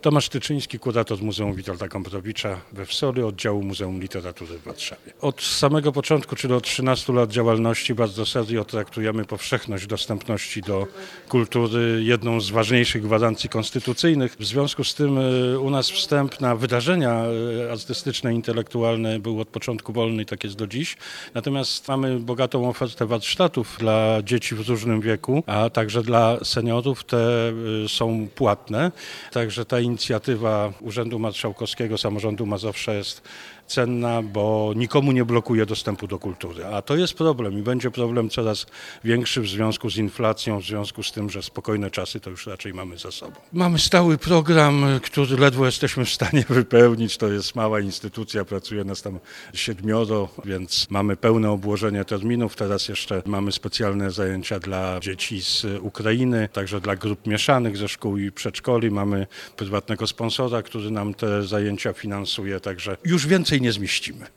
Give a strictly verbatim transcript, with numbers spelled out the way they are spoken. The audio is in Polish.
Tomasz Tyczyński, kurator Muzeum Witolda Gombrowicza we Wsoli, oddziału Muzeum Literatury w Warszawie. Od samego początku, czyli od trzynastu lat działalności, bardzo serio traktujemy powszechność dostępności do kultury, jedną z ważniejszych gwarancji konstytucyjnych. W związku z tym u nas wstęp na wydarzenia artystyczne, intelektualne był od początku wolny i tak jest do dziś. Natomiast mamy bogatą ofertę warsztatów dla dzieci w różnym wieku, a także dla seniorów. Te są płatne, także ta inicjatywa Urzędu Marszałkowskiego Samorządu Mazowsza jest cenna, bo nikomu nie blokuje dostępu do kultury. A to jest problem i będzie problem coraz większy w związku z inflacją, w związku z tym, że spokojne czasy to już raczej mamy za sobą. Mamy stały program, który ledwo jesteśmy w stanie wypełnić. To jest mała instytucja, pracuje nas tam siedmioro, więc mamy pełne obłożenie terminów. Teraz jeszcze mamy specjalne zajęcia dla dzieci z Ukrainy, także dla grup mieszanych ze szkół i przedszkoli. Mamy prywatnego sponsora, który nam te zajęcia finansuje, także już więcej nie zmieścimy.